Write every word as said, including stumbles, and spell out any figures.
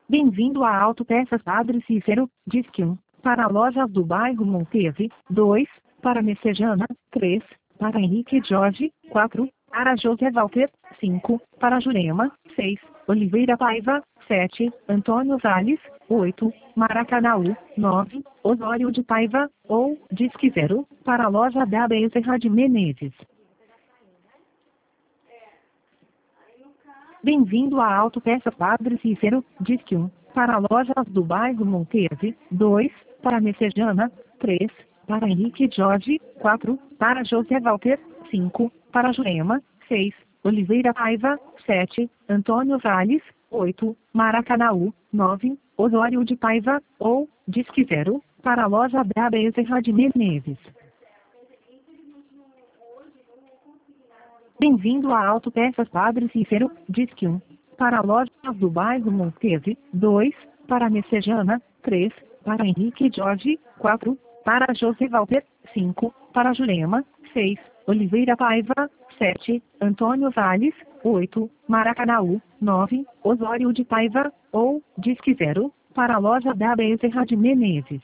Bem-vindo à Autopeças Padre Cícero, Disque um. Para lojas do bairro Monteve, dois. Para Messejana, três. Para Henrique Jorge, quatro. Para José Walter, cinco. Para Jurema, seis. Oliveira Paiva, sete. Antônio Salles, oito. Maracanaú, nove. Osório de Paiva, ou Disque zero. Para a loja da Bezerra de Menezes. Bem-vindo à Autopeças Padre Cícero, Disque um. Para lojas do bairro Monteve, dois. Para Messejana, três. Para Henrique Jorge, quatro. Para José Walter, cinco. Para Jurema, seis. Oliveira Paiva, sete. Antônio Salles, oito. Maracanaú, nove. Osório de Paiva, ou Disque zero. Para a loja da Bezerra de Menezes. Bem-vindo à Autopeças Padre Cícero, Disque um. Para lojas do bairro Monteve, dois. Para Messejana, três. Para Henrique Jorge, quatro. Para José Walter, cinco. Para Jurema, seis. Oliveira Paiva, sete. Antônio Salles, oito. Maracanaú, nove. Osório de Paiva, ou Disque zero. Para a loja da Bezerra de Menezes.